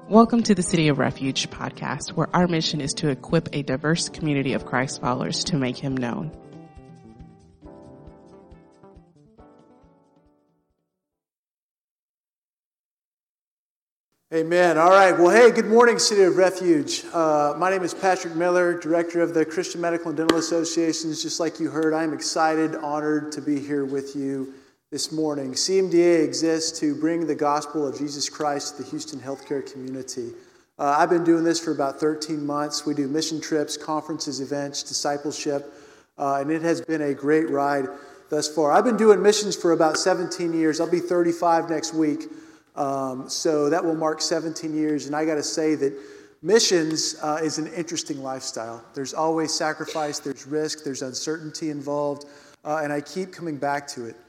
Welcome to the City of Refuge podcast, where our mission is to equip a diverse community of Christ followers to make him known. Amen. All right. Well, hey, good morning, City of Refuge. My name is Patrick Miller, Director of the Christian Medical and Dental Associations. Just like you heard, I'm excited, honored to be here with you this morning. CMDA exists to bring the gospel of Jesus Christ to the Houston healthcare community. I've been doing this for about 13 months. We do mission trips, conferences, events, discipleship, and it has been a great ride thus far. I've been doing missions for about 17 years. I'll be 35 next week. So that will mark 17 years, and I got to say that missions is an interesting lifestyle. There's always sacrifice, there's risk, there's uncertainty involved, and I keep coming back to it.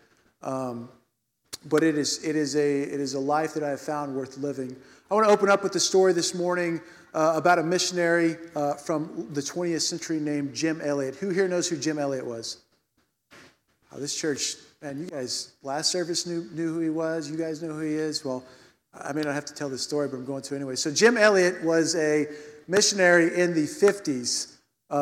But it is a life that I have found worth living. I want to open up with a story this morning about a missionary from the 20th century named Jim Elliot. Who here knows who Jim Elliot was? Oh, this church. Man, you guys, last service knew who he was. You guys know who he is. Well, I may not have to tell this story, but I'm going to anyway. So Jim Elliot was a missionary in the 50s.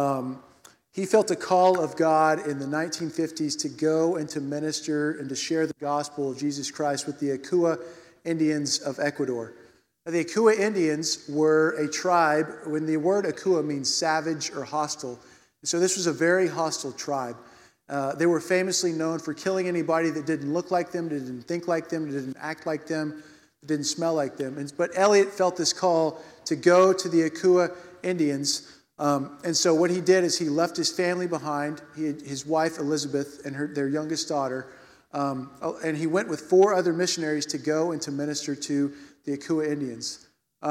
He felt a call of God in the 1950s to go and to minister and to share the gospel of Jesus Christ with the Akua Indians of Ecuador. Now, the Akua Indians were a tribe. When the word Akua means savage or hostile, so this was a very hostile tribe. They were famously known for killing anybody that didn't look like them, didn't think like them, didn't act like them, didn't smell like them. But Elliot felt this call to go to the Akua Indians. And so what he did is he left his family behind, his wife Elizabeth and their youngest daughter, and he went with 4 other missionaries to go and to minister to the Akua Indians.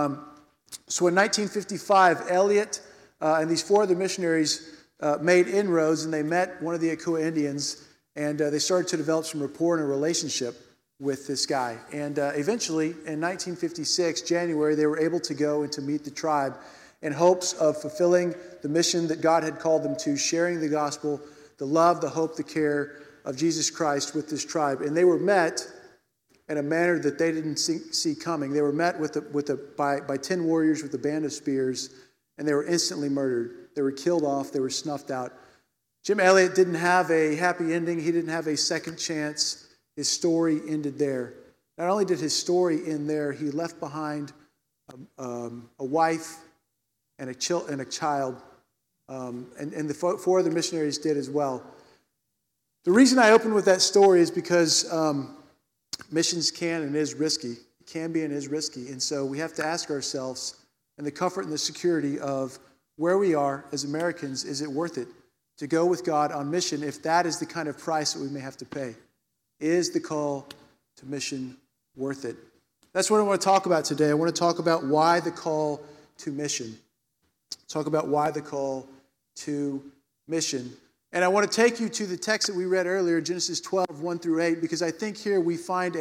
So in 1955, Elliot and these 4 other missionaries made inroads, and they met one of the Akua Indians, and they started to develop some rapport and a relationship with this guy. And eventually, in 1956, January, they were able to go and to meet the tribe in hopes of fulfilling the mission that God had called them to, sharing the gospel, the love, the hope, the care of Jesus Christ with this tribe. And they were met in a manner that they didn't see coming. They were met by 10 warriors with a band of spears, and they were instantly murdered. They were killed off. They were snuffed out. Jim Elliot didn't have a happy ending. He didn't have a second chance. His story ended there. Not only did his story end there, he left behind a wife and a child, and the 4 other missionaries did as well. The reason I open with that story is because missions can and is risky. It can be and is risky. And so we have to ask ourselves, in the comfort and the security of where we are as Americans, is it worth it to go with God on mission if that is the kind of price that we may have to pay? Is the call to mission worth it? That's what I want to talk about today. I want to talk about why the call to mission. Talk about why the call to mission. And I want to take you to the text that we read earlier, Genesis 12, 1 through 8, because I think here we find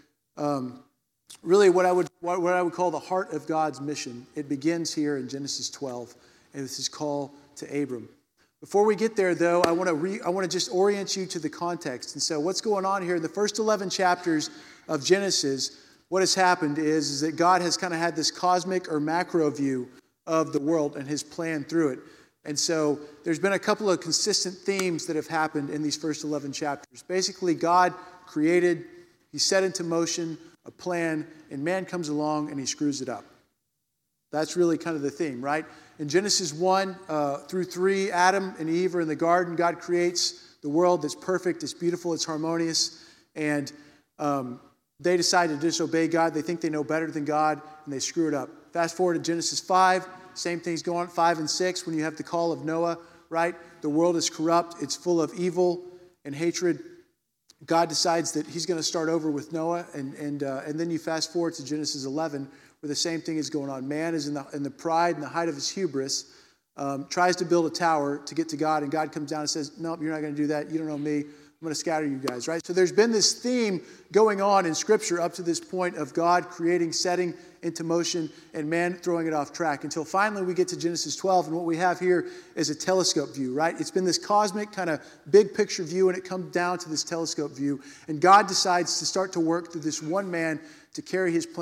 really what I would call the heart of God's mission. It begins here in Genesis 12. And it's his call to Abram. Before we get there, though, I want to just orient you to the context. And so what's going on here in the first 11 chapters of Genesis, what has happened is that God has kind of had this cosmic or macro view of the world and his plan through it. And so there's been a couple of consistent themes that have happened in these first 11 chapters. Basically, God created, he set into motion a plan, and man comes along and he screws it up. That's really kind of the theme, right? In Genesis 1 through 3, Adam and Eve are in the garden. God creates the world that's perfect, it's beautiful, it's harmonious. And they decide to disobey God. They think they know better than God, and they screw it up. Fast forward to Genesis 5, same thing's going on. 5 and 6, when you have the call of Noah, right? The world is corrupt. It's full of evil and hatred. God decides that he's going to start over with Noah. And then you fast forward to Genesis 11, where the same thing is going on. Man is in the pride and the height of his hubris, tries to build a tower to get to God, and God comes down and says, nope, you're not going to do that. You don't know me. I'm going to scatter you guys, right? So there's been this theme going on in Scripture up to this point of God creating, setting into motion, and man throwing it off track until finally we get to Genesis 12, and what we have here is a telescope view, right? It's been this cosmic kind of big picture view, and it comes down to this telescope view, and God decides to start to work through this one man to carry his plan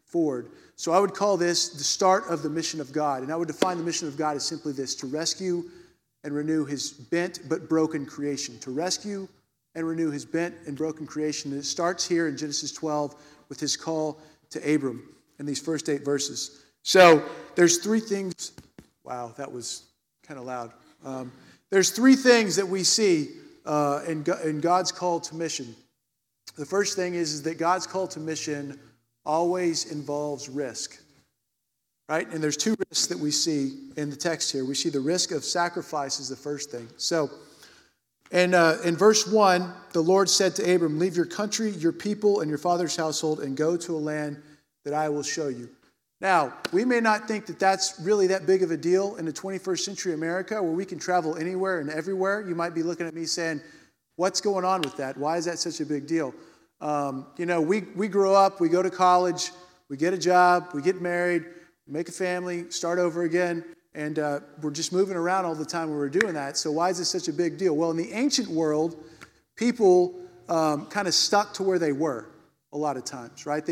forward. So I would call this the start of the mission of God. And I would define the mission of God as simply this: to rescue and renew his bent but broken creation. To rescue and renew his bent and broken creation. And it starts here in Genesis 12 with his call to Abram in these first 8 verses. So there's 3 things. Wow, that was kind of loud. There's 3 things that we see in God's call to mission. The first thing is that God's call to mission always involves risk, right? And there's 2 risks that we see in the text here. We see the risk of sacrifice is the first thing. So in verse 1, the Lord said to Abram, "Leave your country, your people, and your father's household, and go to a land that I will show you." Now, we may not think that that's really that big of a deal in the 21st century America, where we can travel anywhere and everywhere. You might be looking at me saying, what's going on with that? Why is that such a big deal? We grow up, we go to college, we get a job, we get married, make a family, start over again, and we're just moving around all the time when we're doing that. So why is this such a big deal? Well, in the ancient world, people kind of stuck to where they were a lot of times, right?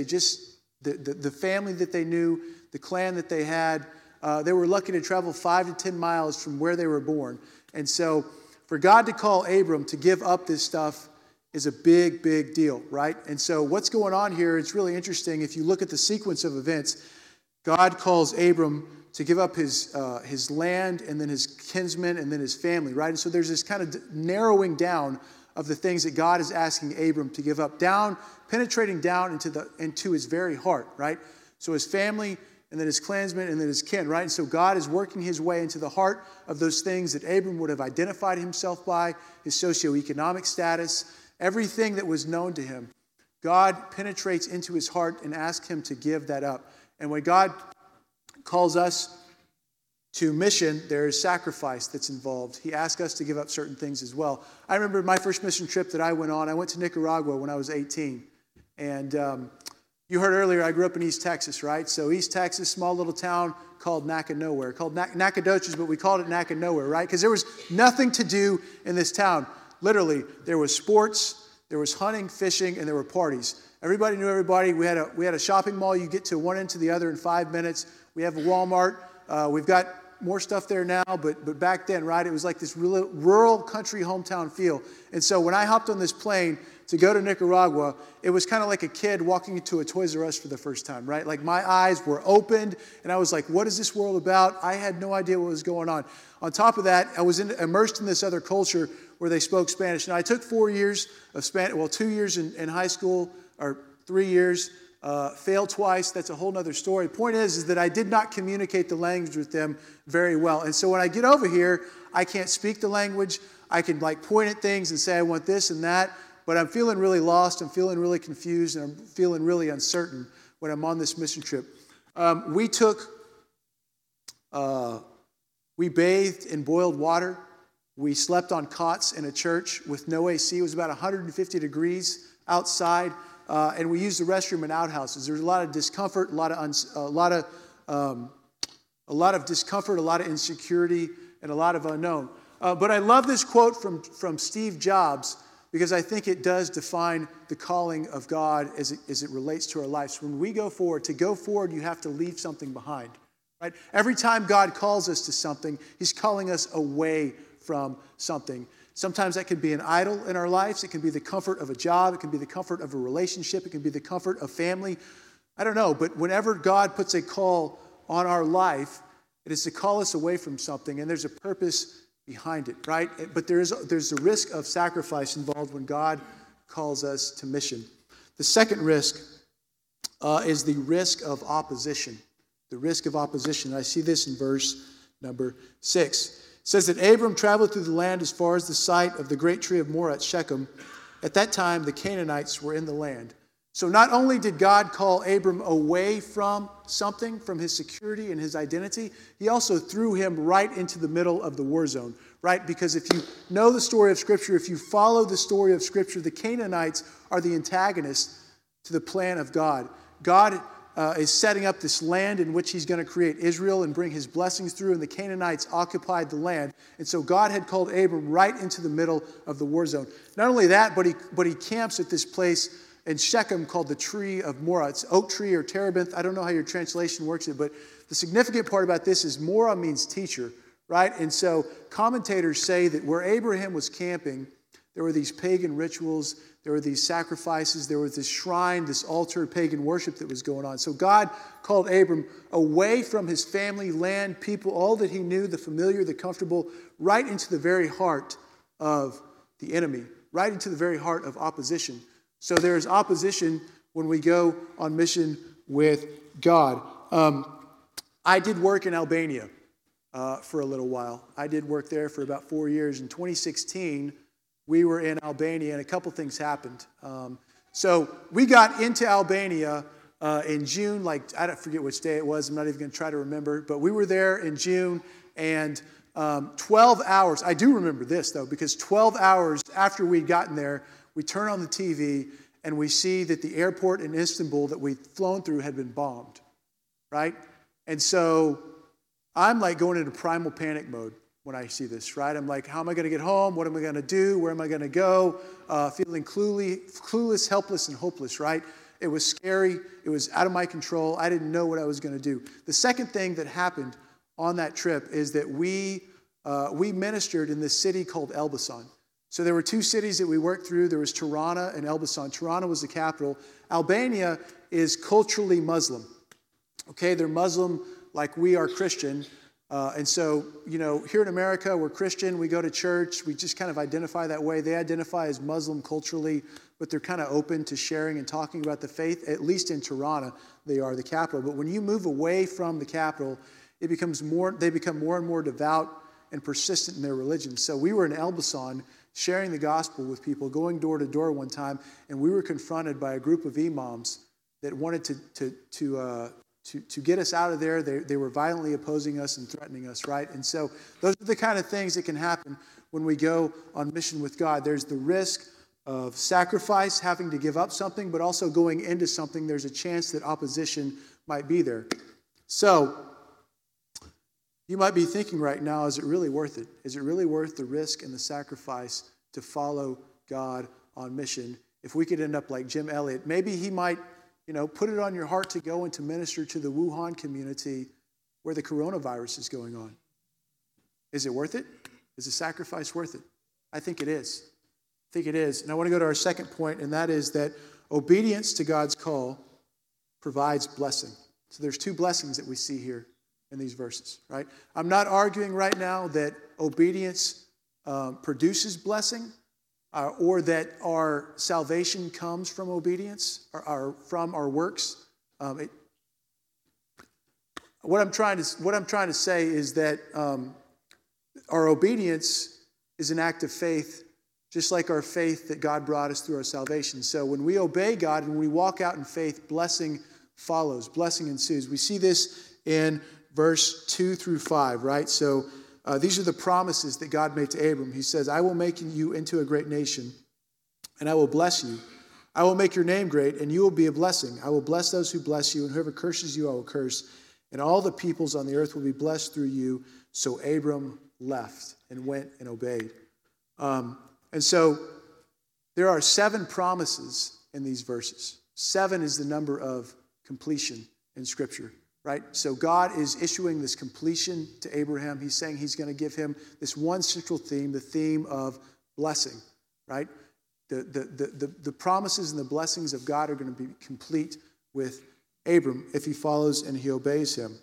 The family that they knew, the clan that they had, they were lucky to travel 5 to 10 miles from where they were born. And so for God to call Abram to give up this stuff is a big, big deal, right? And so what's going on here, it's really interesting. If you look at the sequence of events, God calls Abram to give up his land and then his kinsmen and then his family, right? And so there's this kind of narrowing down of the things that God is asking Abram to give up, penetrating down into his very heart, right? So his family, and then his clansmen, and then his kin, right? And so God is working his way into the heart of those things that Abram would have identified himself by, his socioeconomic status, everything that was known to him. God penetrates into his heart and asks him to give that up. And when God calls us to mission, there is sacrifice that's involved. He asks us to give up certain things as well. I remember my first mission trip that I went on. I went to Nicaragua when I was 18. And you heard earlier, I grew up in East Texas, right? So East Texas, small little town called Nacogdoches, called Nacogdoches, but we called it Nacogdoches, right? Because there was nothing to do in this town. Literally, there was sports, there was hunting, fishing, and there were parties. Everybody knew everybody. We had a shopping mall. You get to one end to the other in 5 minutes. We have a Walmart. We've got more stuff there now, but back then, right, it was like this rural country hometown feel. And so when I hopped on this plane to go to Nicaragua, it was kind of like a kid walking into a Toys R Us for the first time, right? Like my eyes were opened, and I was like, what is this world about? I had no idea what was going on. On top of that, I was immersed in this other culture where they spoke Spanish. Now, I took 4 years of Spanish, 2 years in high school, or 3 years, failed twice. That's a whole other story. Point is that I did not communicate the language with them very well. And so when I get over here, I can't speak the language. I can point at things and say I want this and that, but I'm feeling really lost. I'm feeling really confused, and I'm feeling really uncertain when I'm on this mission trip. We bathed in boiled water. We slept on cots in a church with no AC. It was about 150 degrees outside. And we used the restroom in outhouses. There was a lot of discomfort, a lot of discomfort, a lot of insecurity, and a lot of unknown. But I love this quote from Steve Jobs, because I think it does define the calling of God as it relates to our lives. When we go forward, you have to leave something behind, right? Every time God calls us to something, he's calling us away from something. Sometimes that can be an idol in our lives. It can be the comfort of a job. It can be the comfort of a relationship. It can be the comfort of family. I don't know, but whenever God puts a call on our life, it is to call us away from something, and there's a purpose behind it, right? But there's the risk of sacrifice involved when God calls us to mission. The second risk is the risk of opposition. The risk of opposition. I see this in verse number 6. It says that Abram traveled through the land as far as the site of the great tree of Moreh at Shechem. At that time, the Canaanites were in the land. So not only did God call Abram away from something, from his security and his identity, he also threw him right into the middle of the war zone, right? Because if you know the story of Scripture, if you follow the story of Scripture, the Canaanites are the antagonists to the plan of God. God is setting up this land in which he's going to create Israel and bring his blessings through, and the Canaanites occupied the land. And so God had called Abram right into the middle of the war zone. Not only that, but he camps at this place in Shechem called the tree of Morah. It's oak tree or terebinth. I don't know how your translation works it, but the significant part about this is Morah means teacher, right? And so commentators say that where Abraham was camping, there were these pagan rituals, there were these sacrifices, there was this shrine, this altar, pagan worship that was going on. So God called Abram away from his family, land, people, all that he knew, the familiar, the comfortable, right into the very heart of the enemy, right into the very heart of opposition. So there's opposition when we go on mission with God. I did work in Albania for a little while. I did work there for about 4 years. In 2016, we were in Albania, and a couple things happened. So we got into Albania in June, I don't forget which day it was. I'm not even going to try to remember. But we were there in June, and 12 hours. I do remember this, though, because 12 hours after we'd gotten there, we turn on the TV, and we see that the airport in Istanbul that we'd flown through had been bombed, right? And so I'm like going into primal panic mode when I see this, right? I'm like, how am I going to get home? What am I going to do? Where am I going to go? Feeling clueless, helpless, and hopeless, right? It was scary. It was out of my control. I didn't know what I was going to do. The second thing that happened on that trip is that we ministered in this city called Elbasan. So there were two cities that we worked through. There was Tirana and Elbasan. Tirana was the capital. Albania is culturally Muslim. Okay, they're Muslim like we are Christian. And so, here in America, we're Christian. We go to church. We just kind of identify that way. They identify as Muslim culturally, but they're kind of open to sharing and talking about the faith. At least in Tirana, they are the capital. But when you move away from the capital, they become more and more devout and persistent in their religion. So we were in Elbasan sharing the gospel with people, going door to door one time, and we were confronted by a group of imams that wanted to get us out of there. They were violently opposing us and threatening us, right? And so those are the kind of things that can happen when we go on mission with God. There's the risk of sacrifice, having to give up something, but also going into something, there's a chance that opposition might be there. So you might be thinking right now, is it really worth it? Is it really worth the risk and the sacrifice to follow God on mission? If we could end up like Jim Elliot, maybe he might put it on your heart to go and to minister to the Wuhan community where the coronavirus is going on. Is it worth it? Is the sacrifice worth it? I think it is. I think it is. And I want to go to our second point, and that is that obedience to God's call provides blessing. So there's two blessings that we see here in these verses, right? I'm not arguing right now that obedience produces blessing, or that our salvation comes from obedience or from our works. What I'm trying to say is that our obedience is an act of faith, just like our faith that God brought us through our salvation. So when we obey God and we walk out in faith, blessing follows, blessing ensues. We see this in verse 2 through 5, right? So these are the promises that God made to Abram. He says, I will make you into a great nation, and I will bless you. I will make your name great, and you will be a blessing. I will bless those who bless you, and whoever curses you, I will curse. And all the peoples on the earth will be blessed through you. So Abram left and went and obeyed. And so there are 7 promises in these verses. 7 is the number of completion in Scripture. Right? So God is issuing this completion to Abraham. He's saying he's going to give him this one central theme, the theme of blessing, right? The promises and the blessings of God are going to be complete with Abram if he follows and he obeys him.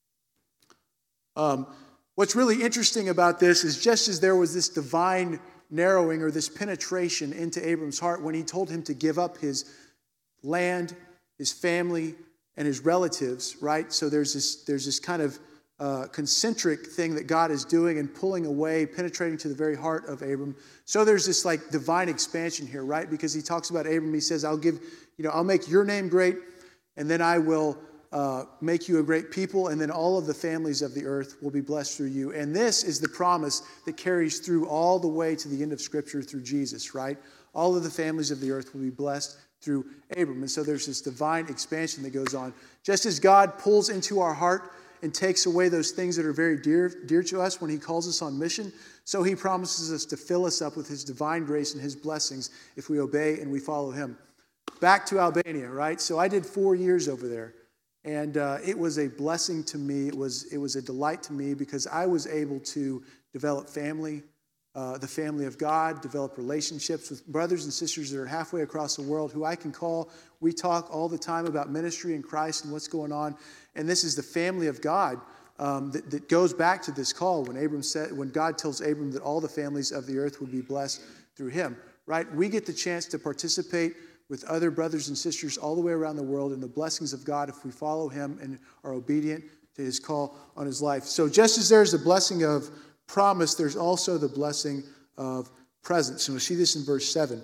What's really interesting about this is just as there was this divine narrowing or this penetration into Abram's heart when he told him to give up his land, his family, and his relatives, right? So there's this kind of concentric thing that God is doing and pulling away, penetrating to the very heart of Abram. So there's this like divine expansion here, right? Because he talks about Abram, he says, I'll make your name great, and then I will make you a great people, and then all of the families of the earth will be blessed through you. And this is the promise that carries through all the way to the end of Scripture through Jesus, right? All of the families of the earth will be blessed through Abram. And so there's this divine expansion that goes on. Just as God pulls into our heart and takes away those things that are very dear to us when he calls us on mission, so he promises us to fill us up with his divine grace and his blessings if we obey and we follow him. back to Albania, right? So I did 4 years over there. And it was a blessing to me. It was a delight to me because I was able to develop family, the family of God, develop relationships with brothers and sisters that are halfway across the world who I can call. We talk all the time about ministry in Christ and what's going on. And this is the family of God that goes back to this call when God tells Abram that all the families of the earth would be blessed through him, right? We get the chance to participate with other brothers and sisters all the way around the world in the blessings of God if we follow him and are obedient to his call on his life. So just as there's the blessing of promise, there's also the blessing of presence. And we'll see this in verse 7,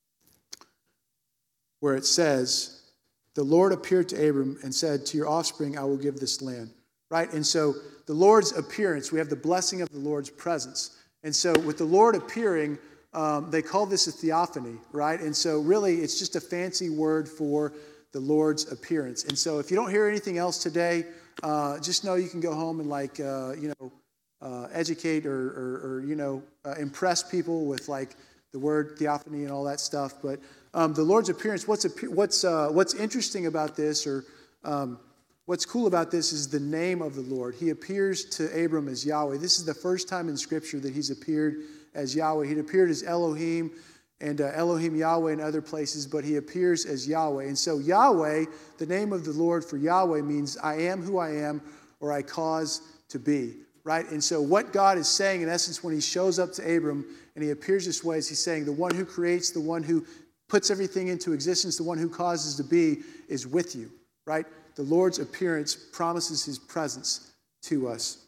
where it says, the Lord appeared to Abram and said, to your offspring I will give this land. Right? And so the Lord's appearance, we have the blessing of the Lord's presence. And so with the Lord appearing, they call this a theophany, right? And so really it's just a fancy word for the Lord's appearance. And so if you don't hear anything else today, just know you can go home and educate or impress people with like the word theophany and all that stuff. But the Lord's appearance, what's interesting about this what's cool about this is the name of the Lord. He appears to Abram as Yahweh. This is the first time in Scripture that he's appeared as Yahweh. He'd appeared as Elohim and Elohim Yahweh in other places, but he appears as Yahweh. And so Yahweh, the name of the Lord for Yahweh means I am who I am, or I cause to be, right? And so what God is saying, in essence, when he shows up to Abram and he appears this way, is he's saying the one who creates, the one who puts everything into existence, the one who causes to be is with you, right? The Lord's appearance promises his presence to us.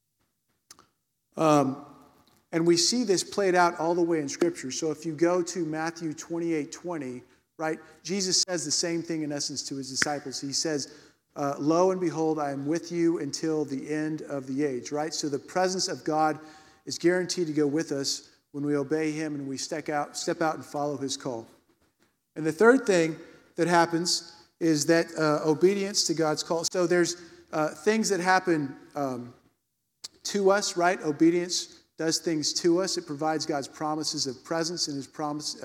And we see this played out all the way in Scripture. So if you go to Matthew 28:20, right, Jesus says the same thing in essence to his disciples. He says, lo and behold, I am with you until the end of the age, right? So the presence of God is guaranteed to go with us when we obey him and we step out and follow his call. And the third thing that happens is that obedience to God's call. So there's things that happen to us, right? Obedience does things to us. It provides God's promises of presence, and his promise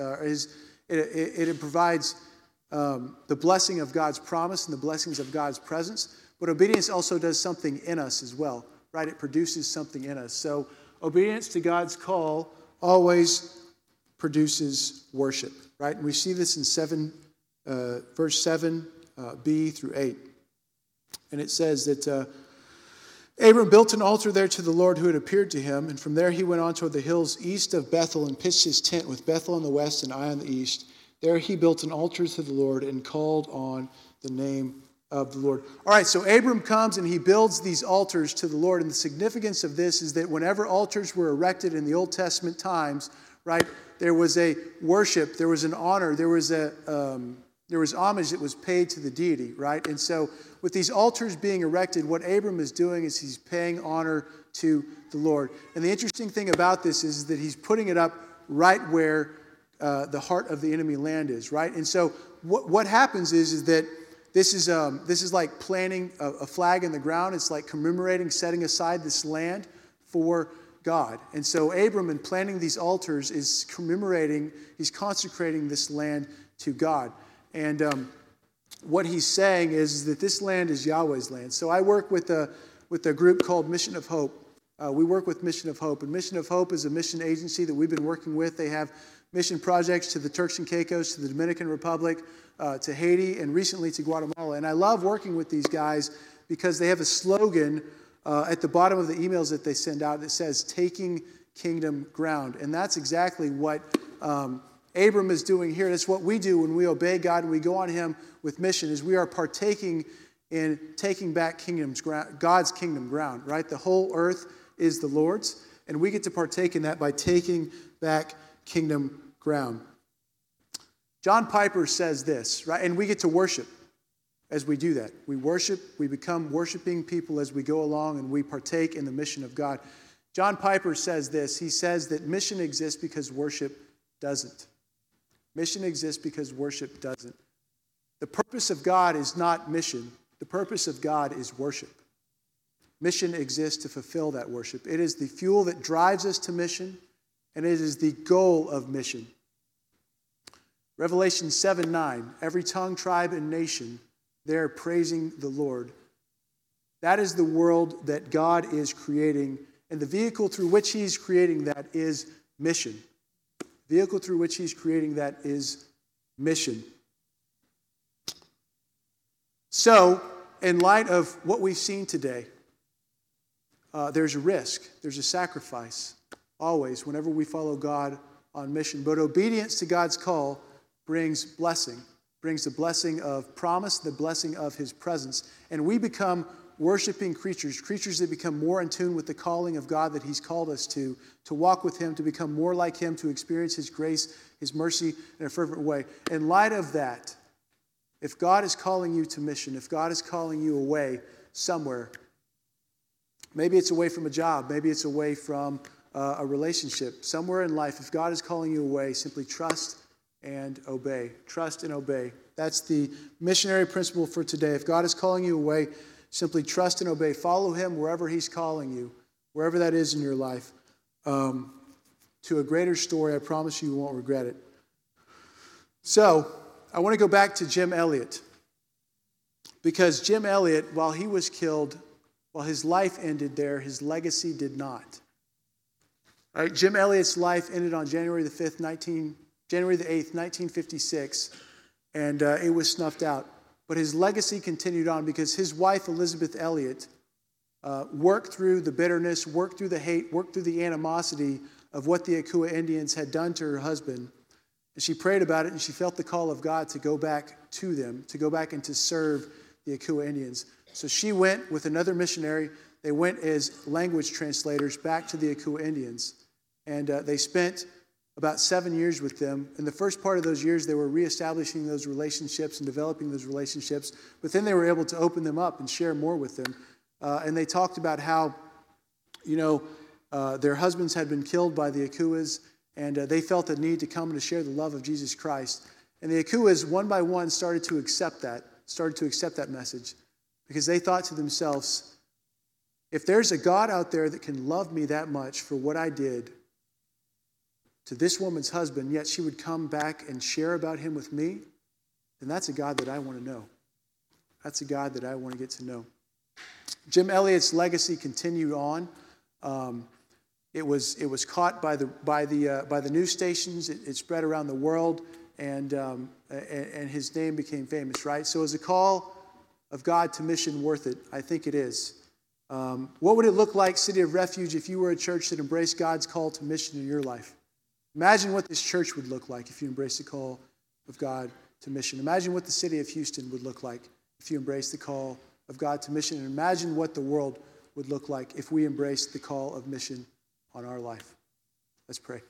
it provides the blessing of God's promise and the blessings of God's presence. But obedience also does something in us as well, right? It produces something in us. So obedience to God's call always produces worship, right? And we see this in verse 7, B through 8. And it says that Abram built an altar there to the Lord who had appeared to him, and from there he went on toward the hills east of Bethel and pitched his tent with Bethel on the west and Ai on the east. There he built an altar to the Lord and called on the name of the Lord. All right, so Abram comes and he builds these altars to the Lord, and the significance of this is that whenever altars were erected in the Old Testament times, right, there was a worship, there was an honor, there was homage that was paid to the deity, right? And so with these altars being erected, what Abram is doing is he's paying honor to the Lord. And the interesting thing about this is that he's putting it up right where the heart of the enemy land is, right? And so what happens is that this is like planting a flag in the ground. It's like commemorating, setting aside this land for God. And so Abram, in planting these altars, is commemorating, he's consecrating this land to God. And what he's saying is that this land is Yahweh's land. So I work with a group called Mission of Hope. We work with Mission of Hope. And Mission of Hope is a mission agency that we've been working with. They have mission projects to the Turks and Caicos, to the Dominican Republic, to Haiti, and recently to Guatemala. And I love working with these guys because they have a slogan at the bottom of the emails that they send out that says, taking kingdom ground. And that's exactly what Abram is doing here. That's what we do when we obey God and we go on him with mission, is we are partaking in taking back God's kingdom ground, right? The whole earth is the Lord's, and we get to partake in that by taking back kingdom ground. John Piper says this, right? And we get to worship as we do that. We worship, we become worshiping people as we go along, and we partake in the mission of God. John Piper says this. He says that mission exists because worship doesn't. Mission exists because worship doesn't. The purpose of God is not mission. The purpose of God is worship. Mission exists to fulfill that worship. It is the fuel that drives us to mission, and it is the goal of mission. Revelation 7:9, every tongue, tribe, and nation, they're praising the Lord. That is the world that God is creating, and the vehicle through which he's creating that is mission. The vehicle through which he's creating that is mission. So, in light of what we've seen today, there's a risk, there's a sacrifice, always, whenever we follow God on mission. But obedience to God's call brings blessing, brings the blessing of promise, the blessing of his presence. And we become worshiping creatures that become more in tune with the calling of God that he's called us to walk with him, to become more like him, to experience his grace, his mercy in a fervent way. In light of that, if God is calling you to mission, if God is calling you away somewhere, maybe it's away from a job, maybe it's away from a relationship, somewhere in life, if God is calling you away, simply trust and obey. Trust and obey. That's the missionary principle for today. If God is calling you away, simply trust and obey. Follow him wherever he's calling you, wherever that is in your life, to a greater story. I promise you won't regret it. So, I want to go back to Jim Elliot, because Jim Elliot, while he was killed, while his life ended there, his legacy did not. All right, Jim Elliot's life ended on January the 8th, 1956, and it was snuffed out. But his legacy continued on because his wife, Elizabeth Elliot, worked through the bitterness, worked through the hate, worked through the animosity of what the Akua Indians had done to her husband. And she prayed about it, and she felt the call of God to go back to them, to go back and to serve the Akua Indians. So she went with another missionary. They went as language translators back to the Akua Indians. And they spent about 7 years with them. In the first part of those years, they were reestablishing those relationships and developing those relationships. But then they were able to open them up and share more with them. And they talked about how, their husbands had been killed by the Akuas, and they felt the need to come and to share the love of Jesus Christ. And the Akuas, one by one, started to accept that message, because they thought to themselves, if there's a God out there that can love me that much for what I did to this woman's husband, yet she would come back and share about him with me, then that's a God that I want to know. That's a God that I want to get to know. Jim Elliot's legacy continued on. It was caught by the news stations. It spread around the world, and his name became famous. Right. So, is a call of God to mission worth it? I think it is. What would it look like, City of Refuge, if you were a church that embraced God's call to mission in your life? Imagine what this church would look like if you embraced the call of God to mission. Imagine what the city of Houston would look like if you embraced the call of God to mission. And imagine what the world would look like if we embraced the call of mission on our life. Let's pray.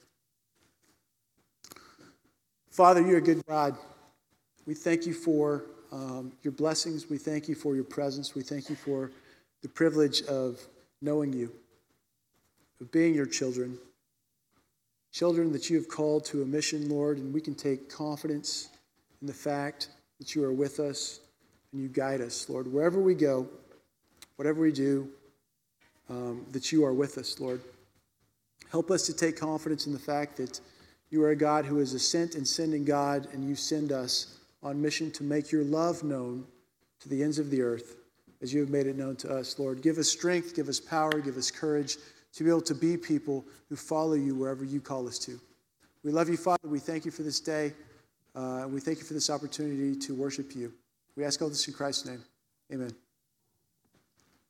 Father, you're a good God. We thank you for your blessings. We thank you for your presence. We thank you for the privilege of knowing you, of being your children. Children that you have called to a mission, Lord, and we can take confidence in the fact that you are with us and you guide us, Lord. Wherever we go, whatever we do, that you are with us, Lord. Help us to take confidence in the fact that you are a God who is a sent and sending God, and you send us on mission to make your love known to the ends of the earth as you have made it known to us, Lord. Give us strength, give us power, give us courage to be able to be people who follow you wherever you call us to. We love you, Father. We thank you for this day. We thank you for this opportunity to worship you. We ask all this in Christ's name. Amen.